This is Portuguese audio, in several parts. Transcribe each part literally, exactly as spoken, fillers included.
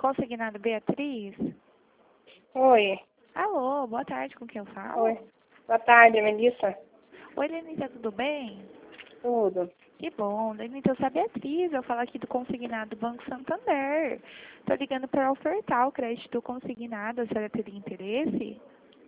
Consignado Beatriz? Oi. Alô, boa tarde, com quem eu falo? Oi. Boa tarde, Melissa. Oi, Lenita, tudo bem? Tudo. Que bom. Lenita, eu sou a Beatriz, eu falo aqui do Consignado Banco Santander. Tô ligando para ofertar o crédito consignado, a senhora teria interesse?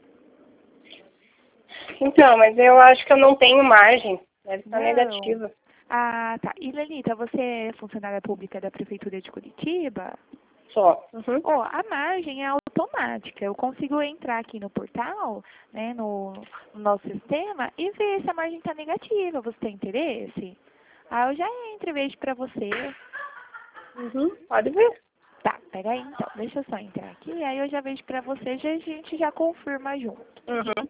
Então, mas eu acho que eu não tenho margem. Deve estar Não. negativa. Ah, tá. E, Lenita, você é funcionária pública da Prefeitura de Curitiba? Só. Uhum. Ó, a margem é automática. Eu consigo entrar aqui no portal, né, no, no nosso sistema e ver se a margem está negativa. Você tem interesse? Ah, eu já entro e vejo para você. Uhum. Pode ver. Tá, pega aí então. Deixa eu só entrar aqui, aí eu já vejo para você e a gente já confirma junto. Uhum.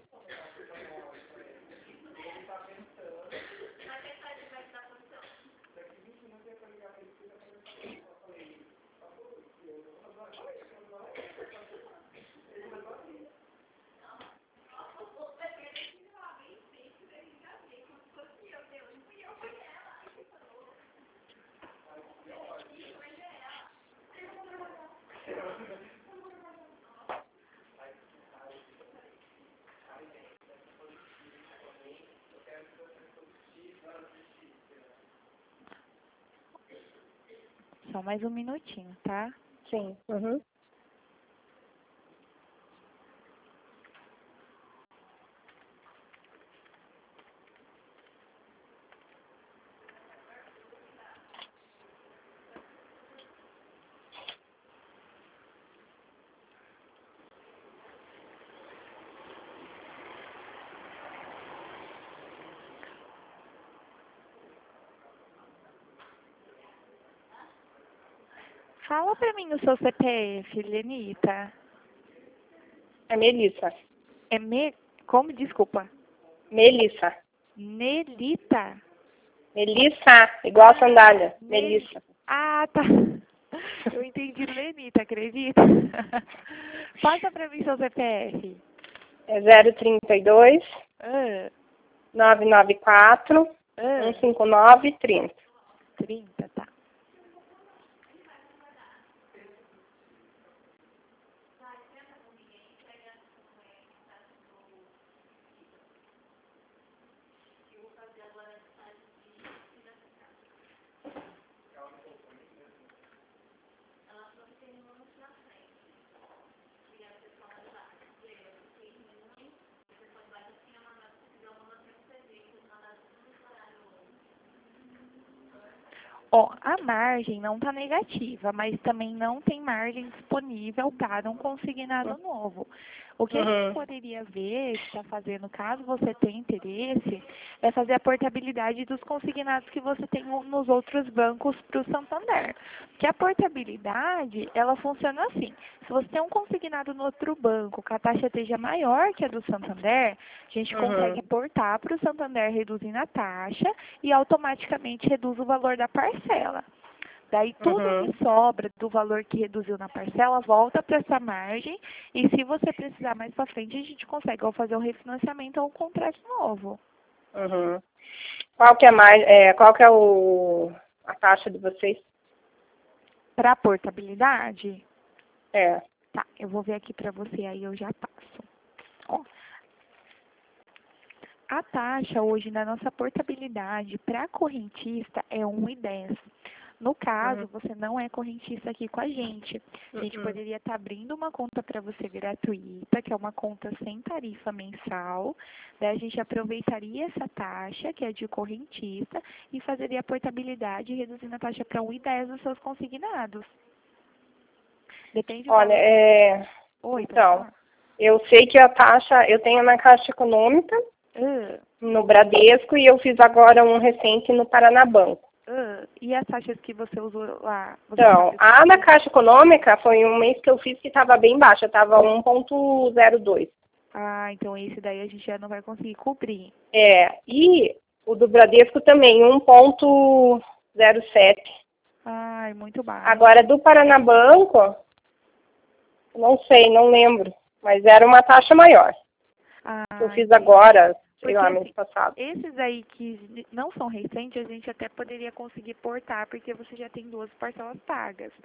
Só mais um minutinho, tá? Sim. Uhum. Fala pra mim o seu C P F, Lenita. É Melissa. É me... Como? Desculpa. Melissa. Nelita. Melissa, igual a sandália. Mel- Melissa. Ah, tá. Eu entendi Lenita, acredita? Passa pra mim seu C P F. É zero trinta e dois, Ah, nove nove quatro, ah, um cinco nove, trinta. trinta, tá. Ó, a margem não está negativa, mas também não tem margem disponível para um consignado novo. O que a gente Uhum. poderia ver, está fazendo, caso você tenha interesse, é fazer a portabilidade dos consignados que você tem nos outros bancos para o Santander. Que a portabilidade, ela funciona assim. Se você tem um consignado no outro banco, que a taxa esteja maior que a do Santander, a gente Uhum. consegue portar para o Santander reduzindo a taxa e automaticamente reduz o valor da parcela. Daí tudo Uhum. que sobra do valor que reduziu na parcela volta para essa margem e se você precisar mais para frente a gente consegue ou fazer um refinanciamento ou um contrato novo. Uhum. Qual que é mais, é, qual que é o, a taxa de vocês? Para portabilidade, É. tá, eu vou ver aqui para você aí eu já passo. Ó, a taxa hoje na nossa portabilidade para correntista é um vírgula dez. No caso, Uhum. você não é correntista aqui com a gente. A gente Uhum. poderia estar abrindo uma conta para você gratuita, que é uma conta sem tarifa mensal. Daí a gente aproveitaria essa taxa, que é de correntista, e fazeria a portabilidade, reduzindo a taxa para um vírgula dez dos seus consignados. Depende do Olha, valor. é, Oi, pode então, falar? eu sei que a taxa, eu tenho na Caixa Econômica, Ah, no Bradesco, e eu fiz agora um recente no Paranabanco. ah, e as taxas que você usou lá? Você Então, sabe? a da Caixa Econômica foi um mês que eu fiz que estava bem baixa, estava um ponto zero dois. Ah, então esse daí a gente já não vai conseguir cobrir. É, e o do Bradesco também, um ponto zero sete. Ai, muito baixo. Agora, do Paranabanco, não sei, não lembro, mas era uma taxa maior. Ah, Que eu fiz entendi. agora, sei Porque lá, assim, mês passado. esses aí que não são recentes, a gente até poderia conseguir portar, porque você já tem duas parcelas pagas.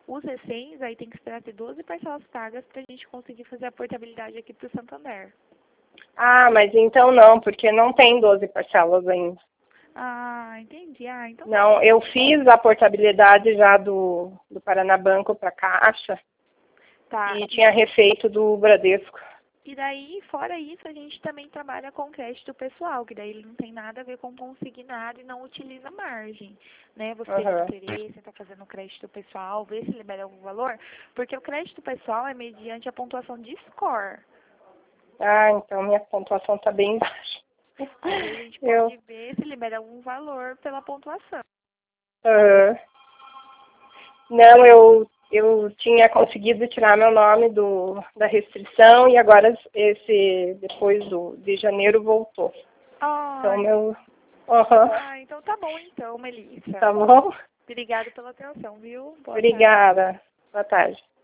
Os recens, aí tem que esperar ter doze parcelas pagas para a gente conseguir fazer a portabilidade aqui para o Santander. Ah, mas então não, porque não tem doze parcelas ainda. Ah, entendi. Ah, então Não, eu fiz a portabilidade já do, do Paranabanco para Caixa tá. e tinha refeito do Bradesco. E daí, fora isso, a gente também trabalha com crédito pessoal, que daí ele não tem nada a ver com consignado e não utiliza margem, né? Você tem Uhum. interesse em estar fazendo crédito pessoal, ver se libera algum valor, porque o crédito pessoal é mediante a pontuação de score. Ah, então minha pontuação está bem baixa. Aí a gente Eu, pode ver se libera algum valor pela pontuação. uhum. Não, eu, eu tinha conseguido tirar meu nome do, da restrição e agora esse, depois do, de janeiro voltou. Então, Ah, meu... Uhum. ah, então tá bom então, Melissa. Tá bom? Obrigada pela atenção, viu? Boa tarde. Obrigada. Boa tarde.